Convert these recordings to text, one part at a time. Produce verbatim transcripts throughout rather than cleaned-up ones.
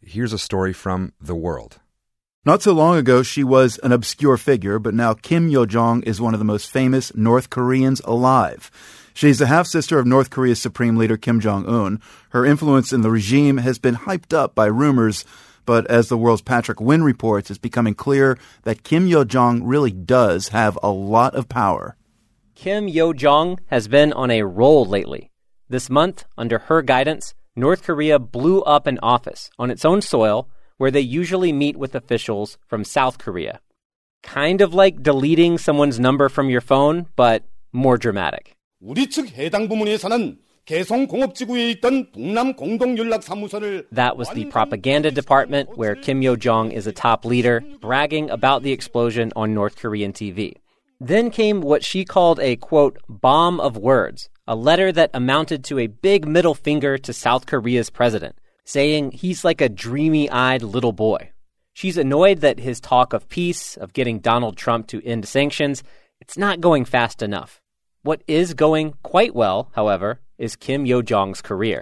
here's a story from The World. Not so long ago, she was an obscure figure, but now Kim Yo-jong is one of the most famous North Koreans alive. She's the half-sister of North Korea's Supreme Leader Kim Jong-un. Her influence in the regime has been hyped up by rumors, but as The World's Patrick Wynn reports, it's becoming clear that Kim Yo-jong really does have a lot of power. Kim Yo-jong has been on a roll lately. This month, under her guidance, North Korea blew up an office on its own soil where they usually meet with officials from South Korea. Kind of like deleting someone's number from your phone, but more dramatic. 우리 측 해당 부문에서는 개성공업지구에 있던 북남 공동연락사무소를 That was the propaganda department where Kim Yo-jong is a top leader, bragging about the explosion on North Korean T V. Then came what she called a, quote, bomb of words, a letter that amounted to a big middle finger to South Korea's president, saying he's like a dreamy-eyed little boy. She's annoyed that his talk of peace, of getting Donald Trump to end sanctions, it's not going fast enough. What is going quite well, however, is Kim Yo-jong's career.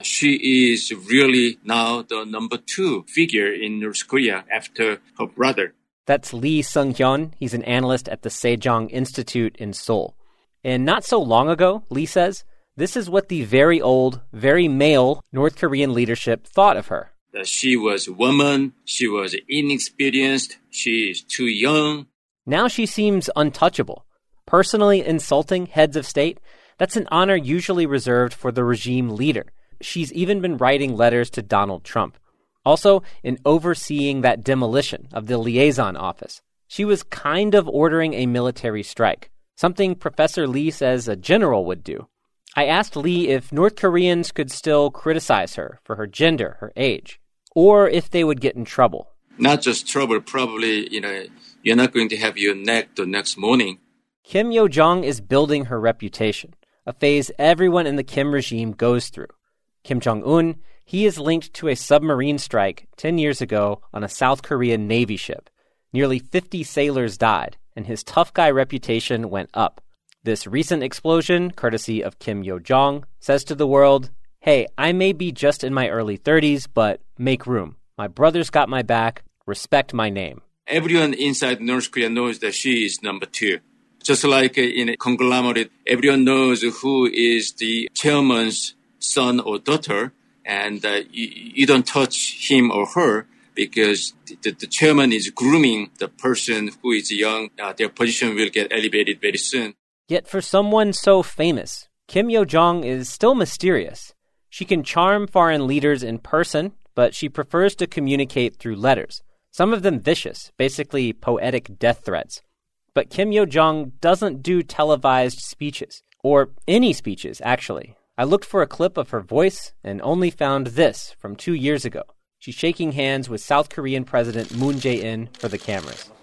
She is really now the number two figure in North Korea after her brother. That's Lee Sung-hyun. He's an analyst at the Sejong Institute in Seoul. And not so long ago, Lee says, this is what the very old, very male North Korean leadership thought of her. That she was a woman, she was inexperienced, she is too young. Now she seems untouchable. Personally insulting heads of state, that's an honor usually reserved for the regime leader. She's even been writing letters to Donald Trump. Also, in overseeing that demolition of the liaison office, she was kind of ordering a military strike, something Professor Lee says a general would do. I asked Lee if North Koreans could still criticize her for her gender, her age, or if they would get in trouble. Not just trouble, probably, you know, you're not going to have your neck the next morning. Kim Yo-jong is building her reputation, a phase everyone in the Kim regime goes through. Kim Jong-un, he is linked to a submarine strike ten years ago on a South Korean Navy ship. Nearly fifty sailors died, and his tough guy reputation went up. This recent explosion, courtesy of Kim Yo-jong, says to the world, hey, I may be just in my early thirties, but make room. My brother's got my back. Respect my name. Everyone inside North Korea knows that she is number two. Just like in a conglomerate, everyone knows who is the chairman's son or daughter, and uh, you, you don't touch him or her because the, the chairman is grooming the person who is young. Uh, their position will get elevated very soon. Yet for someone so famous, Kim Yo-jong is still mysterious. She can charm foreign leaders in person, but she prefers to communicate through letters, some of them vicious, basically poetic death threats. But Kim Yo-jong doesn't do televised speeches, or any speeches, actually. I looked for a clip of her voice and only found this from two years ago. She's shaking hands with South Korean President Moon Jae-in for the cameras.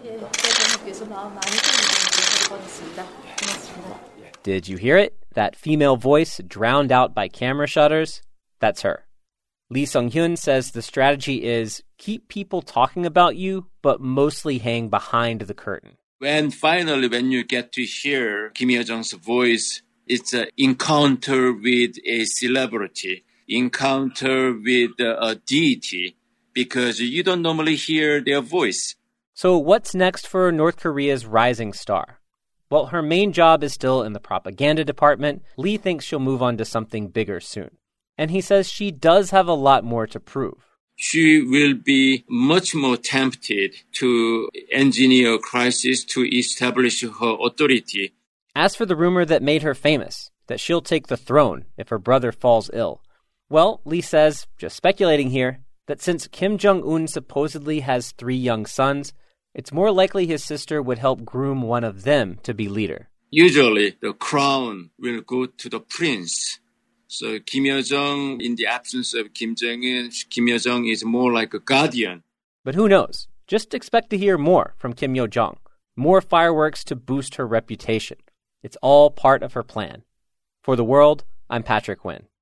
Did you hear it? That female voice drowned out by camera shutters? That's her. Lee Sung-hyun says the strategy is keep people talking about you, but mostly hang behind the curtain. When finally, when you get to hear Kim Yo-jong's voice, it's an encounter with a celebrity, encounter with a deity, because you don't normally hear their voice. So what's next for North Korea's rising star? Well, her main job is still in the propaganda department. Lee thinks she'll move on to something bigger soon. And he says she does have a lot more to prove. She will be much more tempted to engineer a crisis to establish her authority. As for the rumor that made her famous, that she'll take the throne if her brother falls ill, well, Lee says, just speculating here, that since Kim Jong-un supposedly has three young sons, it's more likely his sister would help groom one of them to be leader. Usually, the crown will go to the prince. So Kim Yo-jong, in the absence of Kim Jong-un, Kim Yo-jong is more like a guardian. But who knows? Just expect to hear more from Kim Yo-jong. More fireworks to boost her reputation. It's all part of her plan. For The World, I'm Patrick Wynn.